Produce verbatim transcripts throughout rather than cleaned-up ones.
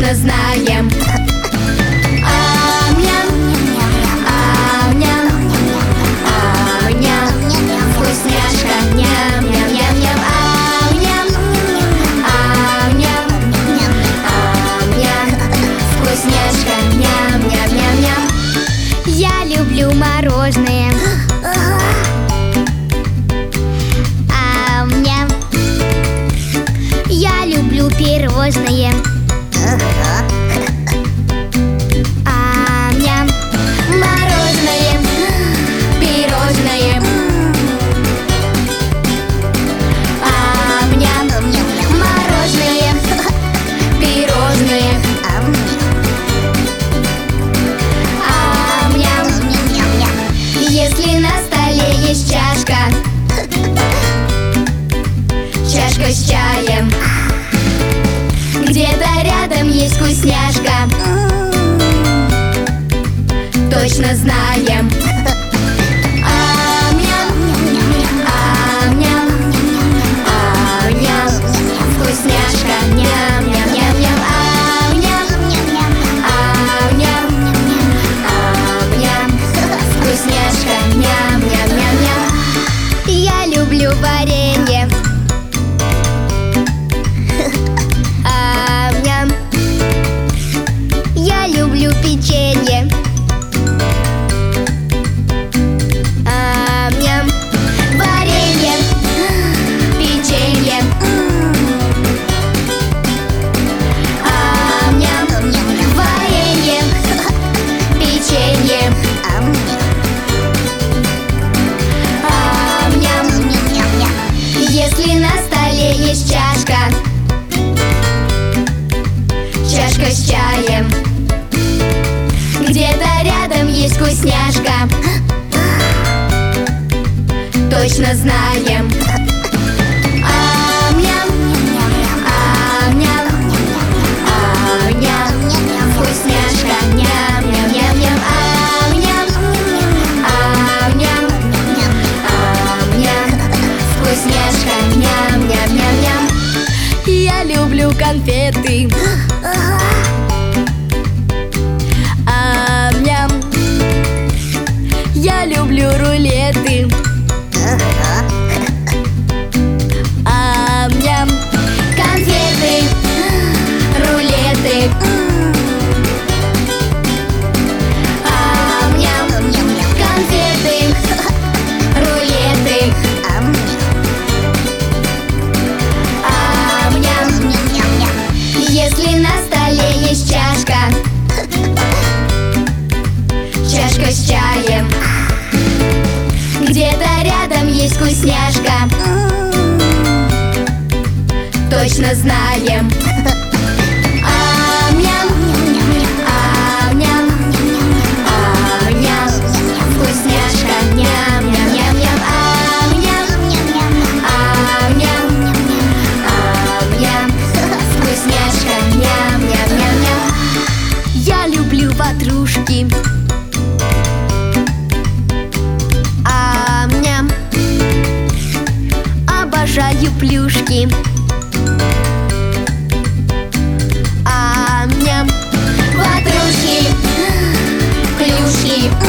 точно знаем. Ам-ням, ам-ням, ам-ням, вкусняшка, ням-ням-ням-ням. Ам-ням, ам-ням, ам-ням, вкусняшка, ням-ням-ням-ням. Я люблю мороженое. Ам-ням. Я люблю пирожное. Ам-ням. Мороженое, пирожное. Ам-ням. Мороженое, пирожное. Ам-ням. Если на столе есть чашка, чашка с чаем, где-то рядом есть вкусняшка, точно знаем. Ам-ням, ам-ням, ам-ням, вкусняшка, ням-ням-ням-ням. Ам-ням, ам-ням, ам-ням, вкусняшка, ням-ням-ням-ням. Я люблю варенье. Ам-ням. Я люблю печенье. Ам-ням. Варенье, печенье. Ам-ням. Варенье, печенье. Ам-ням. Если на столе есть чашка, чашка с чаем, где-то рядом есть вкусняшка, точно знаем. Ам-ням, ам-ням, ам-ням, вкусняшка, ням-ням-ням-ням. Ам-ням, ам-ням, ам-ням, вкусняшка, ням-ням-ням-ням. Я люблю конфеты. Ам-ням. Я люблю рулеты. Ам-ням. Конфеты, рулеты. Ам-ням. Конфеты, рулеты. Ам-ням. Если на столе есть чашка, чашка с чаем, где-то рядом есть вкусняшка, точно знаем. Ам-ням, ам-ням, ам-ням, вкусняшка, ням-ням-ням-ням. Ам-ням, ам-ням, ам-ням, вкусняшка, ням-ням-ням-ням. Я люблю ватрушки. Ам-ням. Обожаю плюшки. Ам-ням. Ватрушки, плюшки.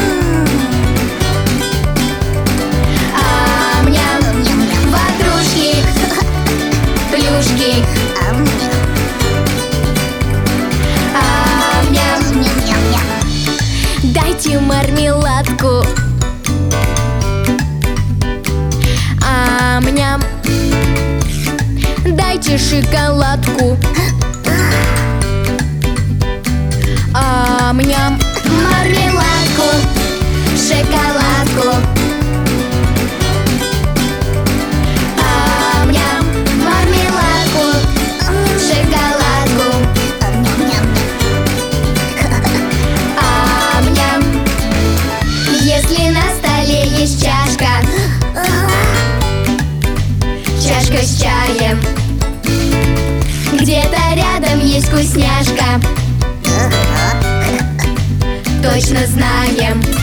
Ам-ням. Ватрушки, плюшки. Ам-ням. Дайте мармеладку. Ам-ням. Дайте шоколадку. Ам-ням. Мармеладку, шоколадку. Ам-ням. Мармеладку, шоколадку. Ам-ням. Если на столе есть чашка, чашка с чаем, где-то рядом есть вкусняшка, точно знаем.